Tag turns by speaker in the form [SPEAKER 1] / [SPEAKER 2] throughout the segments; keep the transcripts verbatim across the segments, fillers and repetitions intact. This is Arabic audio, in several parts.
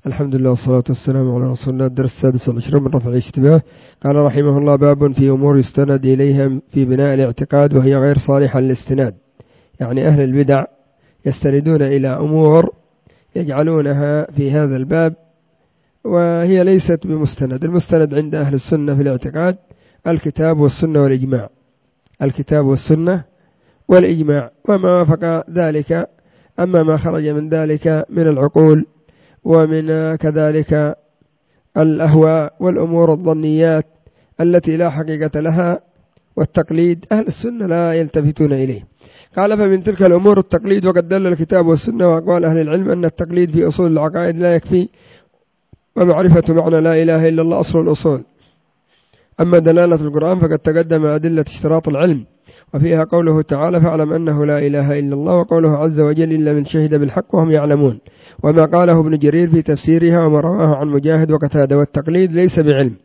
[SPEAKER 1] الحمد لله والصلاة والسلام على رسول الله. الدرس السادس والعشرين من رفع الاشتباه. قال رحمه الله: باب في أمور يستند إليها في بناء الاعتقاد وهي غير صالحة للاستناد. يعني أهل البدع يستندون إلى أمور يجعلونها في هذا الباب وهي ليست بمستند. المستند عند أهل السنة في الاعتقاد الكتاب والسنة والإجماع، الكتاب والسنة والإجماع وما وافق ذلك. أما ما خرج من ذلك من العقول ومن كذلك الأهواء والأمور الظنيات التي لا حقيقة لها والتقليد، أهل السنة لا يلتفتون إليه. قال: فمن تلك الأمور التقليد، وقد دل الكتاب والسنة وأقوال أهل العلم أن التقليد في أصول العقائد لا يكفي، ومعرفة معنى لا إله إلا الله أصل الأصول. أما دلالة القرآن فقد تقدم أدلة اشتراط العلم، وفيها قوله تعالى: فاعلم أنه لا إله إلا الله، وقوله عز وجل: إلا من شهد بالحق وهم يعلمون، وما قاله ابن جرير في تفسيرها وما رواه عن مجاهد وقتادة. والتقليد ليس بعلم،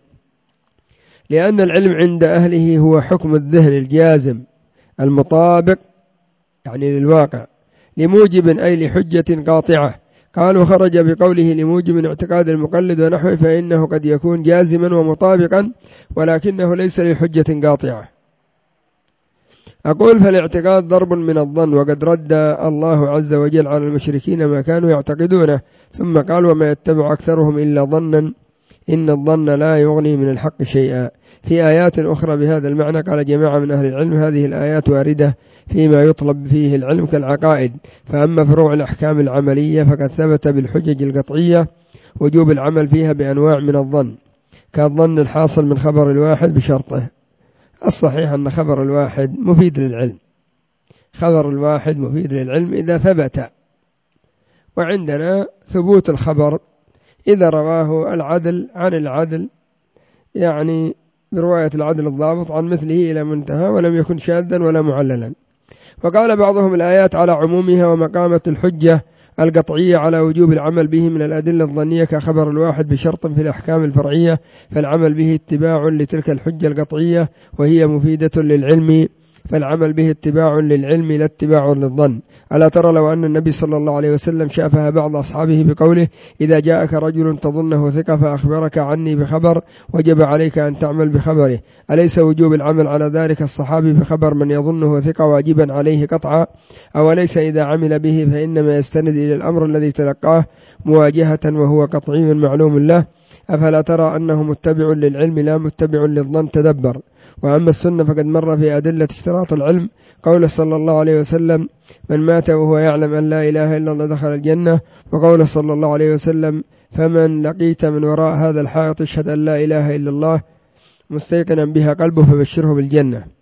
[SPEAKER 1] لأن العلم عند أهله هو حكم الذهن الجازم المطابق يعني للواقع لموجب أي لحجة قاطعة. قالوا: خرج بقوله لموجب اعتقاد المقلد ونحوه، فإنه قد يكون جازما ومطابقا ولكنه ليس لحجة قاطعة. أقول: فالاعتقاد ضرب من الظن، وقد رد الله عز وجل على المشركين ما كانوا يعتقدونه، ثم قال: وما يتبع أكثرهم إلا ظنا إن الظن لا يغني من الحق شيئا. في آيات أخرى بهذا المعنى قال جماعة من أهل العلم: هذه الآيات واردة فيما يطلب فيه العلم كالعقائد، فأما فروع الأحكام العملية فقد ثبت بالحجج القطعية وجوب العمل فيها بأنواع من الظن، كالظن الحاصل من خبر الواحد بشرطه. الصحيح أن خبر الواحد مفيد للعلم، خبر الواحد مفيد للعلم إذا ثبت، وعندنا ثبوت الخبر إذا رواه العدل عن العدل، يعني برواية العدل الضابط عن مثله إلى منتهى، ولم يكن شاذا ولا معللا. وقال بعضهم: الآيات على عمومها، ومقامة الحجة القطعية على وجوب العمل به من الأدلة الظنية كخبر الواحد بشرط في الأحكام الفرعية، فالعمل به اتباع لتلك الحجة القطعية وهي مفيدة للعلم، فالعمل به اتباع للعلم لا اتباع للظن. ألا ترى لو أن النبي صلى الله عليه وسلم شافه بعض أصحابه بقوله: إذا جاءك رجل تظنه ثقة فأخبرك عني بخبر وجب عليك أن تعمل بخبره، أليس وجوب العمل على ذلك الصحابي بخبر من يظنه ثقة واجبا عليه قطعا؟ أوليس إذا عمل به فإنما يستند إلى الأمر الذي تلقاه مواجهة وهو قطعي معلوم له؟ أفلا ترى أنه متبع للعلم لا متبع للظن؟ تدبر. وأما السنة فقد مر في أدلة اشتراط العلم قوله صلى الله عليه وسلم: من مات وهو يعلم أن لا إله إلا الله دخل الجنة، وقوله صلى الله عليه وسلم: فمن لقيت من وراء هذا الحائط يشهد أن لا إله إلا الله مستيقنا بها قلبه فبشره بالجنة.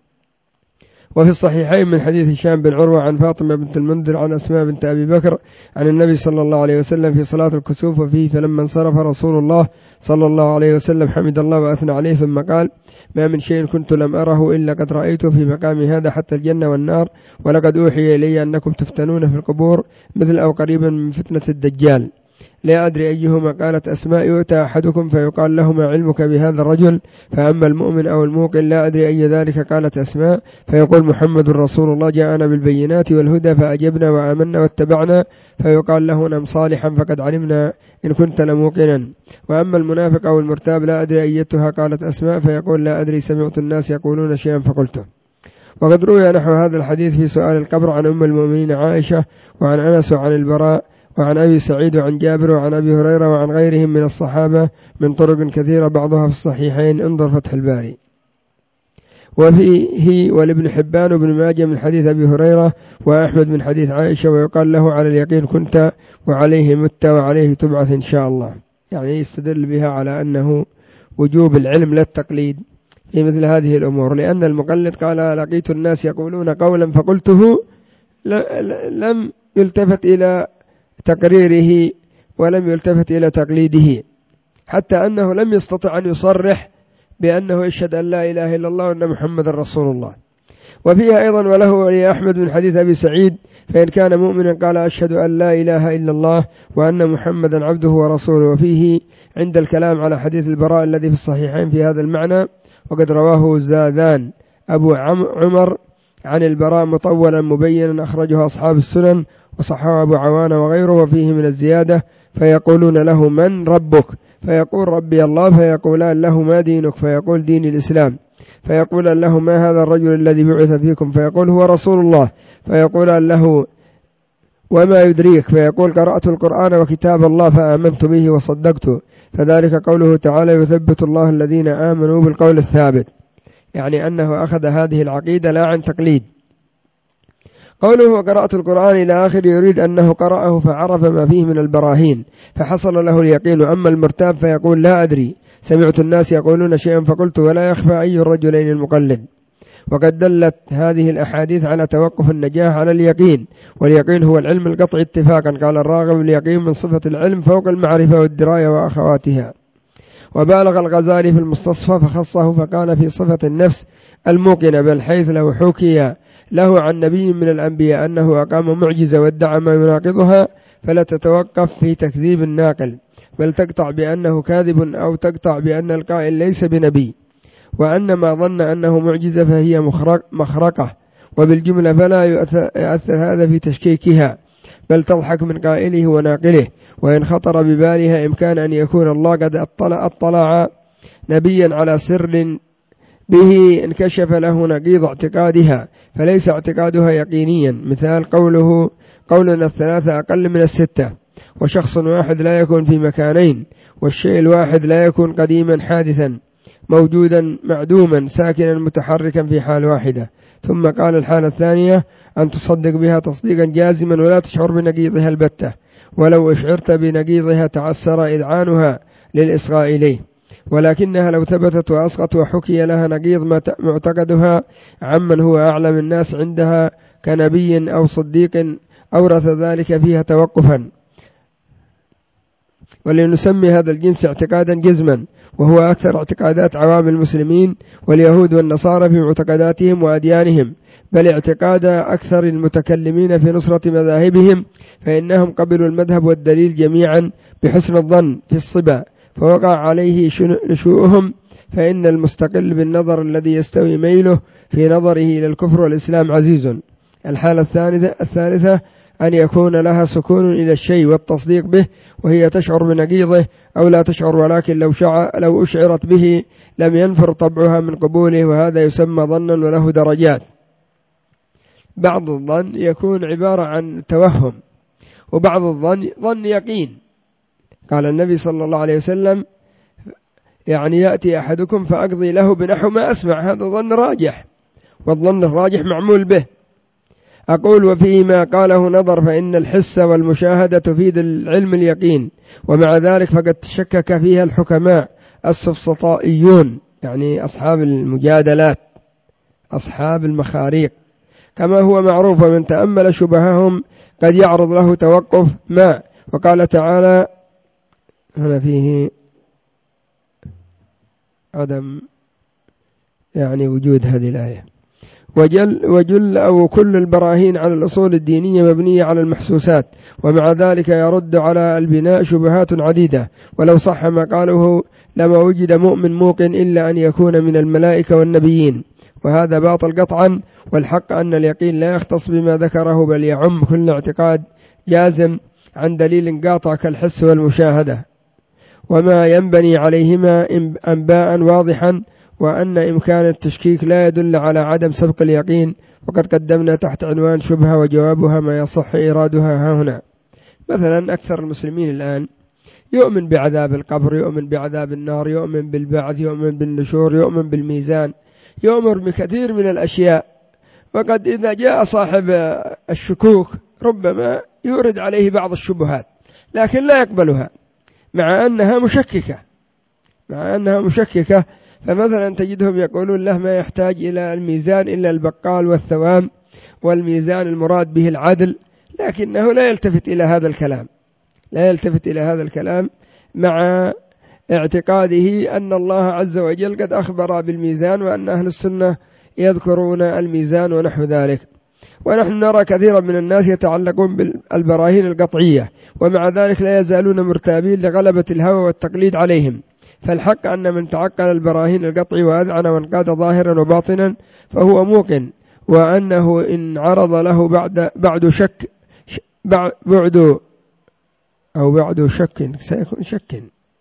[SPEAKER 1] وفي الصحيحين من حديث هشام بن عروة عن فاطمة بنت المنذر عن أسماء بنت أبي بكر عن النبي صلى الله عليه وسلم في صلاة الكسوف، وفيه: فلما انصرف رسول الله صلى الله عليه وسلم حمد الله وأثنى عليه ثم قال: ما من شيء كنت لم أره إلا قد رأيته في مقام هذا حتى الجنة والنار، ولقد أوحي إلي أنكم تفتنون في القبور مثل أو قريبا من فتنة الدجال، لا أدري أيهما. قالت أسماء: يؤتى أحدكم فيقال له: ما علمك بهذا الرجل؟ فأما المؤمن أو الموقن لا أدري أي ذلك. قالت أسماء: فيقول: محمد رسول الله جاءنا بالبينات والهدى فأجبنا وآمنا واتبعنا. فيقال له: نم صالحا فقد علمنا إن كنت لموقنا. وأما المنافق أو المرتاب لا أدري أيتها. قالت أسماء: فيقول: لا أدري، سمعت الناس يقولون شيئا فقلته. وقد روي نحو هذا الحديث في سؤال القبر عن أم المؤمنين عائشة وعن أنس وعن البراء وعن أبي سعيد وعن جابر وعن أبي هريرة وعن غيرهم من الصحابة من طرق كثيرة بعضها في الصحيحين، انظر فتح الباري. وفيه ولابن حبان وابن ماجه من حديث أبي هريرة وأحمد من حديث عائشة، ويقال له: على اليقين كنت وعليه مت وعليه تبعث إن شاء الله. يعني يستدل بها على أنه وجوب العلم لا التقليد في مثل هذه الأمور، لأن المقلد قال: لقيت الناس يقولون قولا فقلته، لم يلتفت إلى تقريره ولم يلتفت إلى تقليده، حتى أنه لم يستطع أن يصرح بأنه يشهد أن لا إله إلا الله وأن محمد رسول الله. وفيها أيضا: وله ولي أحمد من حديث أبي سعيد: فإن كان مؤمنا قال: أشهد أن لا إله إلا الله وأن محمدا عبده ورسوله. وفيه عند الكلام على حديث البراء الذي في الصحيحين في هذا المعنى، وقد رواه زاذان أبو عمر عن البراء مطولا مبينا، أخرجه أصحاب السنن وصححه أبو عوانة وغيره، وفيه من الزيادة: فيقولون له من ربك؟ فيقول ربي الله. فيقولان له ما دينك؟ فيقول ديني الإسلام. فيقولان له ما هذا الرجل الذي بعث فيكم؟ فيقول هو رسول الله. فيقولان له وما يدريك؟ فيقول قرأت القرآن وكتاب الله فآمنت به وصدقته. فذلك قوله تعالى يثبت الله الذين آمنوا بالقول الثابت، يعني أنه أخذ هذه العقيدة لا عن تقليد. قوله وقرأت القرآن إلى آخر يريد أنه قرأه فعرف ما فيه من البراهين فحصل له اليقين. أما المرتاب فيقول لا أدري، سمعت الناس يقولون شيئا فقلت ولا يخفى أي الرجلين المقلد. وقد دلت هذه الأحاديث على توقف النجاح على اليقين، واليقين هو العلم القطعي اتفاقا. قال الراغب اليقين من صفة العلم فوق المعرفة والدراية وأخواتها. وبالغ الغزالي في المستصفى فخصه فقال في صفة النفس الموقنة، بل حيث لو حكي له عن نبي من الأنبياء أنه أقام معجزة وادعى ما يناقضها فلا تتوقف في تكذيب الناقل، بل تقطع بأنه كاذب أو تقطع بأن القائل ليس بنبي، وأن ما ظن أنه معجزة فهي مخرقة، وبالجملة فلا يؤثر هذا في تشكيكها، بل تضحك من قائله وناقله. وإن خطر ببالها إمكان أن يكون الله قد اطلع, اطلع نبيا على سر به انكشف له نقيض اعتقادها فليس اعتقادها يقينيا. مثال قوله قولنا الثلاثة أقل من الستة، وشخص واحد لا يكون في مكانين، والشيء الواحد لا يكون قديما حادثا موجودا معدوما ساكنا متحركا في حال واحدة. ثم قال الحالة الثانية أن تصدق بها تصديقا جازما ولا تشعر بنقيضها البتة، ولو أشعرت بنقيضها تعسر إذعانها للإصغاء إليه، ولكنها لو ثبتت وأسقط وحكي لها نقيض معتقدها عمن هو أعلم الناس عندها كنبي أو صديق أورث ذلك فيها توقفا. ولنسمي هذا الجنس اعتقادا جزما، وهو أكثر اعتقادات عوام المسلمين واليهود والنصارى في معتقداتهم وأديانهم، بل اعتقاد أكثر المتكلمين في نصرة مذاهبهم، فإنهم قبلوا المذهب والدليل جميعا بحسن الظن في الصبا، فوقع عليه نشوءهم. فإن المستقل بالنظر الذي يستوي ميله في نظره إلى الكفر والإسلام عزيز. الحالة الثالثة, الثالثة أن يكون لها سكون إلى الشيء والتصديق به، وهي تشعر بنقيضه أو لا تشعر، ولكن لو, شع... لو أشعرت به لم ينفر طبعها من قبوله، وهذا يسمى ظنا وله درجات. بعض الظن يكون عبارة عن توهم، وبعض الظن ظن يقين. قال النبي صلى الله عليه وسلم يعني يأتي أحدكم فأقضي له بنحو ما أسمع، هذا ظن راجح، والظن الراجح معمول به. أقول وفيه ما قاله نظر، فإن الحس والمشاهدة تفيد العلم اليقين، ومع ذلك فقد تشكك فيها الحكماء السفسطائيون، يعني أصحاب المجادلات أصحاب المخاريق، كما هو معروف، ومن تأمل شبههم قد يعرض له توقف ما. وقال تعالى هنا فيه عدم يعني وجود هذه الآية. وجل, وجل أو كل البراهين على الأصول الدينية مبنية على المحسوسات، ومع ذلك يرد على البناء شبهات عديدة. ولو صح ما قاله لما وجد مؤمن موقن إلا أن يكون من الملائكة والنبيين، وهذا باطل قطعا. والحق أن اليقين لا يختص بما ذكره، بل يعم كل اعتقاد جازم عن دليل قاطع كالحس والمشاهدة، وما ينبني عليهما أنباء واضحا، وأن إمكان التشكيك لا يدل على عدم سبق اليقين. وقد قدمنا تحت عنوان شبهة وجوابها ما يصح إيرادها ها هنا. مثلا أكثر المسلمين الآن يؤمن بعذاب القبر، يؤمن بعذاب النار، يؤمن بالبعث، يؤمن بالنشور، يؤمن بالميزان، يؤمن بكثير من الأشياء. وقد إذا جاء صاحب الشكوك ربما يورد عليه بعض الشبهات، لكن لا يقبلها مع أنها مشككة مع أنها مشككة فمثلا تجدهم يقولون له ما يحتاج إلى الميزان إلا البقال والثوام، والميزان المراد به العدل، لكنه لا يلتفت إلى هذا الكلام لا يلتفت إلى هذا الكلام مع اعتقاده أن الله عز وجل قد أخبر بالميزان، وأن أهل السنة يذكرون الميزان ونحو ذلك. ونحن نرى كثيرا من الناس يتعلقون بالبراهين القطعية، ومع ذلك لا يزالون مرتابين لغلبة الهوى والتقليد عليهم. فالحق أن من تعقل البراهين القطعي وأذعن وانقاد ظاهرا وباطنا فهو موقن، وأنه إن عرض له بعد بعد شك بعد أو بعد شك سيكون شك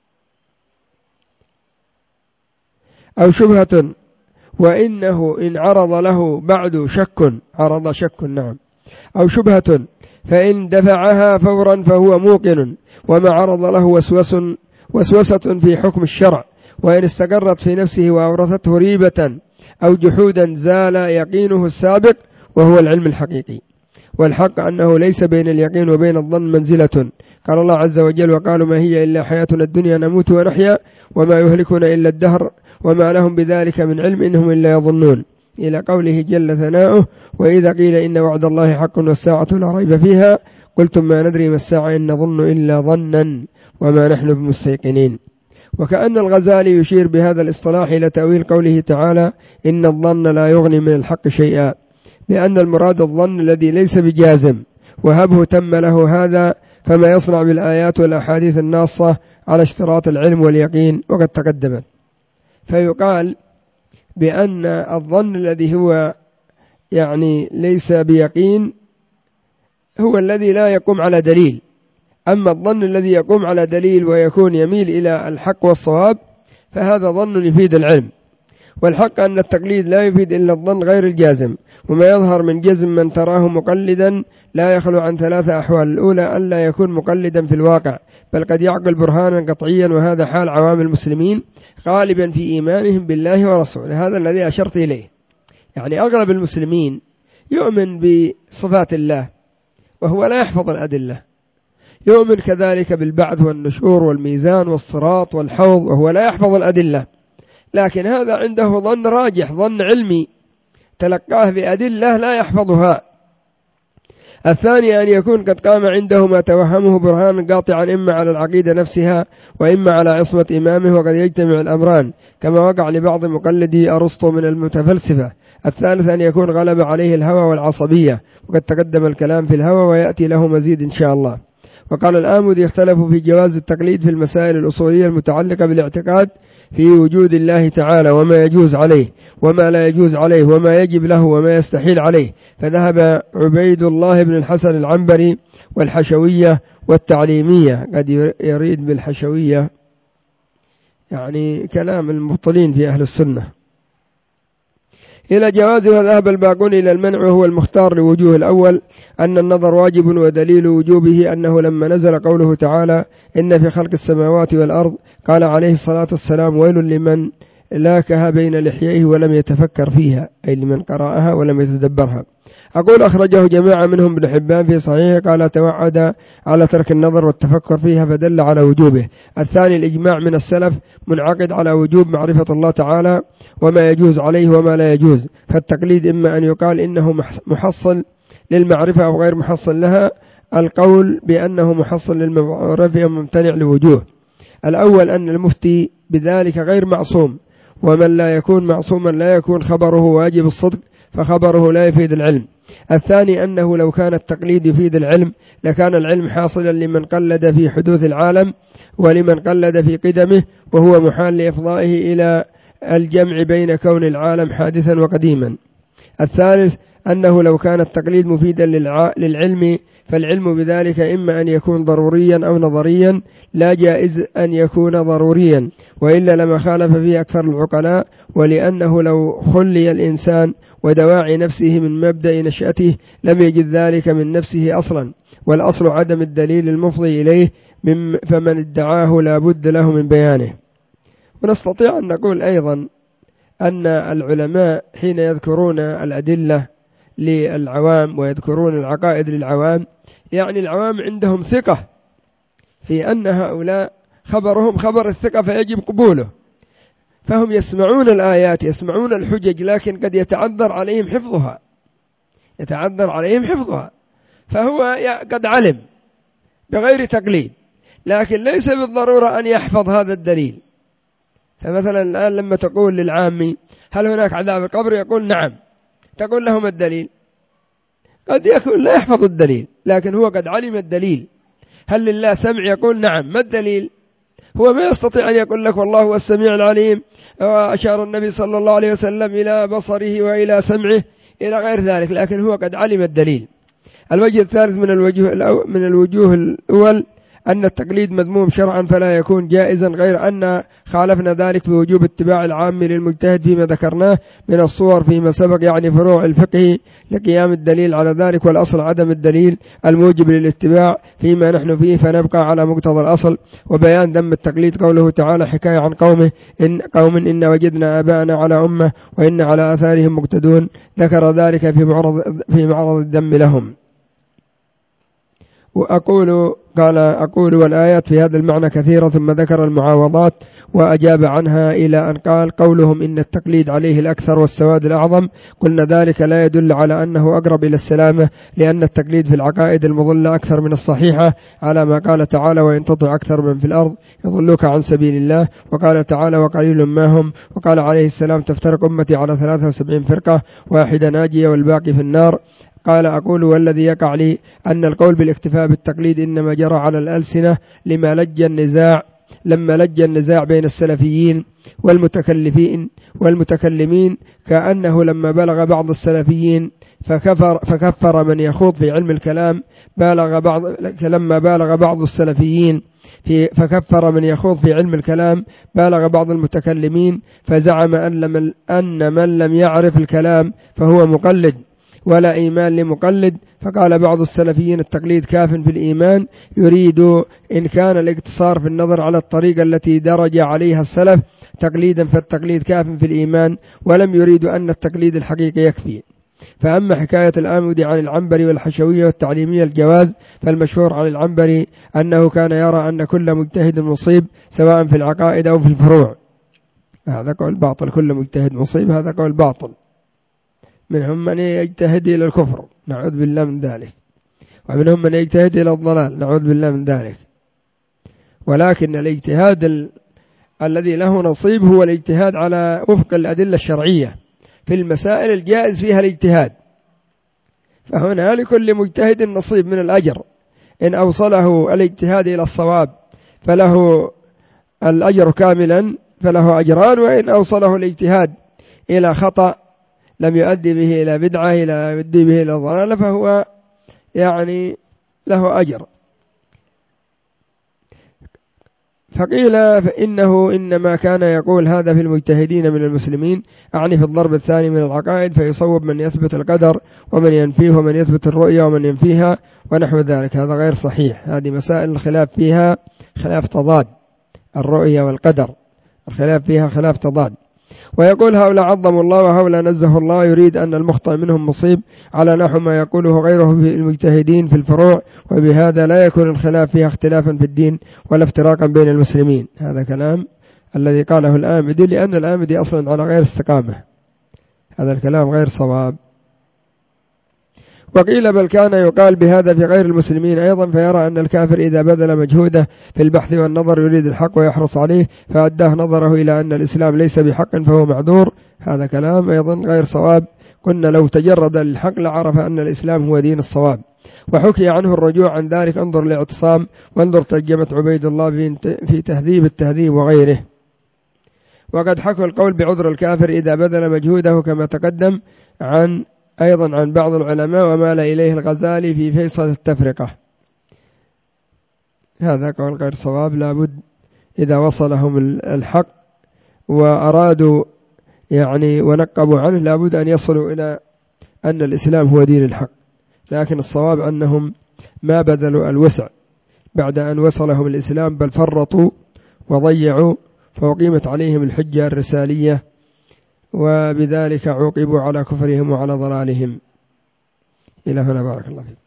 [SPEAKER 1] أو شبهة، وإنه إن عرض له بعد شك عرض شك نعم أو شبهة فإن دفعها فورا فهو موقن، وما عرض له وسوس وسوسة في حكم الشرع، وإن استقرت في نفسه وأورثته ريبة أو جحودا زال يقينه السابق وهو العلم الحقيقي. والحق أنه ليس بين اليقين وبين الظن منزلة، قال الله عز وجل وقالوا ما هي إلا حياتنا الدنيا نموت ونحيا وما يهلكنا إلا الدهر وما لهم بذلك من علم إنهم إلا يظنون، إلى قوله جل ثناؤه وإذا قيل إن وعد الله حق والساعة لا ريب فيها قلتم ما ندري ما الساعة إن نظن إلا ظنا وما نحن بمستيقنين. وكأن الغزالي يشير بهذا الاصطلاح إلى تأويل قوله تعالى إن الظن لا يغني من الحق شيئا، بأن المراد الظن الذي ليس بجازم، وهبه تم له هذا فما يصنع بالآيات والأحاديث الناصة على اشتراط العلم واليقين وقد تقدمت. فيقال بأن الظن الذي هو يعني ليس بيقين هو الذي لا يقوم على دليل، أما الظن الذي يقوم على دليل ويكون يميل إلى الحق والصواب فهذا ظن يفيد العلم. والحق أن التقليد لا يفيد إلا الظن غير الجازم، وما يظهر من جزم من تراه مقلدا لا يخلو عن ثلاثة أحوال: الأولى أن لا يكون مقلدا في الواقع بل قد يعقل برهانا قطعيا، وهذا حال عوام المسلمين غالبا في إيمانهم بالله ورسوله، هذا الذي أشرت إليه. يعني أغلب المسلمين يؤمن بصفات الله وهو لا يحفظ الأدلة، يؤمن كذلك بالبعث والنشور والميزان والصراط والحوض وهو لا يحفظ الأدلة، لكن هذا عنده ظن راجح، ظن علمي تلقاه بأدلة لا يحفظها. الثاني أن يكون قد قام عنده ما توهمه برهان قاطعا إما على العقيدة نفسها وإما على عصمة إمامه، وقد يجتمع الأمران كما وقع لبعض مقلدي أرسطو من المتفلسفة. الثالث أن يكون غلب عليه الهوى والعصبية، وقد تقدم الكلام في الهوى ويأتي له مزيد إن شاء الله. وقال الآمدي يختلف في جواز التقليد في المسائل الأصولية المتعلقة بالاعتقاد في وجود الله تعالى وما يجوز عليه وما لا يجوز عليه وما يجب له وما يستحيل عليه، فذهب عبيد الله بن الحسن العنبري والحشوية والتعليمية، قد يريد بالحشوية يعني كلام المبطلين في أهل السنة، إلى جوازه، وذهب الباقون إلى المنع، وهو المختار لوجوه. الأول أن النظر واجب، ودليل وجوبه أنه لما نزل قوله تعالى إن في خلق السماوات والأرض قال عليه الصلاة والسلام ويل لمن لاكها بين لحييه ولم يتفكر فيها، أي لمن قرأها ولم يتدبرها. أقول أخرجه جماعة منهم ابن حبان في صحيحه قال توعد على ترك النظر والتفكر فيها فدل على وجوبه. الثاني الإجماع من السلف منعقد على وجوب معرفة الله تعالى وما يجوز عليه وما لا يجوز، فالتقليد إما أن يقال إنه محصل للمعرفة أو غير محصل لها، القول بأنه محصل للمعرفة ممتنع لوجوه. الأول أن المفتي بذلك غير معصوم، ومن لا يكون معصوما لا يكون خبره واجب الصدق فخبره لا يفيد العلم. الثاني أنه لو كان التقليد يفيد العلم لكان العلم حاصلا لمن قلد في حدوث العالم ولمن قلد في قدمه، وهو محال لإفضائه إلى الجمع بين كون العالم حادثا وقديما. الثالث أنه لو كان التقليد مفيدا للعلم فالعلم بذلك إما أن يكون ضروريا أو نظريا، لا جائز أن يكون ضروريا، وإلا لما خالف فيه أكثر العقلاء، ولأنه لو خلي الإنسان ودواعي نفسه من مبدأ نشأته لم يجد ذلك من نفسه أصلا، والأصل عدم الدليل المفضي إليه، فمن ادعاه لا بد له من بيانه. ونستطيع أن نقول أيضا أن العلماء حين يذكرون الأدلة للعوام ويذكرون العقائد للعوام، يعني العوام عندهم ثقة في أن هؤلاء خبرهم خبر الثقة فيجب قبوله، فهم يسمعون الآيات يسمعون الحجج، لكن قد يتعذر عليهم حفظها يتعذر عليهم حفظها فهو قد علم بغير تقليد، لكن ليس بالضرورة أن يحفظ هذا الدليل. فمثلا الآن لما تقول للعامي هل هناك عذاب القبر يقول نعم، تقول لهم الدليل، قد يكون لا يحفظ الدليل لكن هو قد علم الدليل. هل لله سمع يقول نعم، ما الدليل؟ هو ما يستطيع أن يقول لك والله هو السميع العليم، وأشار النبي صلى الله عليه وسلم إلى بصره وإلى سمعه إلى غير ذلك، لكن هو قد علم الدليل. الوجه الثالث من الوجوه من الوجوه الأول أن التقليد مذموم شرعا فلا يكون جائزا، غير أن خالفنا ذلك في وجوب اتباع العام للمجتهد فيما ذكرناه من الصور فيما سبق، يعني فروع الفقه لقيام الدليل على ذلك، والأصل عدم الدليل الموجب للاتباع فيما نحن فيه، فنبقى على مقتضى الأصل. وبيان ذم التقليد قوله تعالى حكاية عن قومه إن قوم إن وجدنا آباءنا على أمة وإن على آثارهم مقتدون، ذكر ذلك في معرض في معرض الذم لهم. وأقول قال أقول والآيات في هذا المعنى كثيرة، ثم ذكر المعاوضات وأجاب عنها إلى أن قال قولهم إن التقليد عليه الأكثر والسواد الأعظم، قلنا ذلك لا يدل على أنه أقرب إلى السلامة، لأن التقليد في العقائد المضلة أكثر من الصحيحة، على ما قال تعالى وإن تطع أكثر من في الأرض يضلوك عن سبيل الله، وقال تعالى وقليل ما هم، وقال عليه السلام تفترق أمتي على ثلاثة وسبعين فرقة واحدة ناجية والباقي في النار. قال أقول والذي يقع لي أن القول بالاكتفاء بالتقليد إنما جرى على الألسنة لما لج النزاع لما لج النزاع بين السلفيين والمتكلفين والمتكلمين، كأنه لما بلغ بعض السلفيين فكفر, فكفر من يخوض في علم الكلام بالغ بعض لما بالغ بعض السلفيين في فكفر من يخوض في علم الكلام بالغ بعض المتكلمين، فزعم أن, أن من لم يعرف الكلام فهو مقلد ولا إيمان لمقلد. فقال بعض السلفيين التقليد كاف في الإيمان، يريد إن كان الاقتصار في النظر على الطريقة التي درج عليها السلف تقليدا فالتقليد كاف في الإيمان، ولم يريد أن التقليد الحقيقي يكفي. فأما حكاية الآمدي عن العنبري والحشوية والتعليمية الجواز، فالمشهور عن العنبري أنه كان يرى أن كل مجتهد مصيب سواء في العقائد أو في الفروع. هذا قول باطل، كل مجتهد مصيب، هذا قول باطل. منهم من يجتهد إلى الكفر نعوذ بالله من ذلك، ومنهم من يجتهد إلى الضلال نعوذ بالله من ذلك. ولكن الاجتهاد ال... الذي له نصيب هو الاجتهاد على وفق الأدلة الشرعية في المسائل الجائز فيها الاجتهاد، فهنا لكل مجتهد نصيب من الأجر، إن أوصله الاجتهاد إلى الصواب فله الأجر كاملا فله أجران، وإن أوصله الاجتهاد إلى خطأ لم يؤدي به إلى بدعة إلى يؤدي به إلى ضلالة فهو يعني له أجر. فقيل فإنه إنما كان يقول هذا في المجتهدين من المسلمين، أعني في الضرب الثاني من العقائد، فيصوب من يثبت القدر ومن ينفيه ومن يثبت الرؤية ومن ينفيها ونحو ذلك. هذا غير صحيح، هذه مسائل الخلاف فيها خلاف تضاد، الرؤية والقدر الخلاف فيها خلاف تضاد. ويقول هؤلاء عظموا الله وهؤلاء نزه الله، يريد أن المخطئ منهم مصيب على نحو ما يقوله غيره في المجتهدين في الفروع، وبهذا لا يكون الخلاف فيها اختلافا في الدين ولا افتراقا بين المسلمين. هذا كلام الذي قاله الآمدي، لأن الآمدي أصلا على غير استقامة، هذا الكلام غير صواب. وقيل بل كان يقال بهذا في غير المسلمين أيضا، فيرى أن الكافر إذا بذل مجهوده في البحث والنظر يريد الحق ويحرص عليه فأداه نظره إلى أن الإسلام ليس بحق فهو معذور، هذا كلام أيضا غير صواب. قلنا لو تجرد للحق لعرف أن الإسلام هو دين الصواب. وحكي عنه الرجوع عن ذلك، انظر الاعتصام وانظر ترجمة عبيد الله في تهذيب التهذيب وغيره. وقد حكوا القول بعذر الكافر إذا بذل مجهوده كما تقدم عن أيضا عن بعض العلماء، ومال إليه الغزالي في فيصل التفرقة. هذا قول غير صواب، لابد إذا وصلهم الحق وأرادوا يعني ونقبوا عنه لابد أن يصلوا إلى أن الإسلام هو دين الحق، لكن الصواب أنهم ما بذلوا الوسع بعد أن وصلهم الإسلام، بل فرطوا وضيعوا، فأقيمت عليهم الحجة الرسالية، وبذلك عوقبوا على كفرهم وعلى ضلالهم. إلى هنا بارك الله فيكم.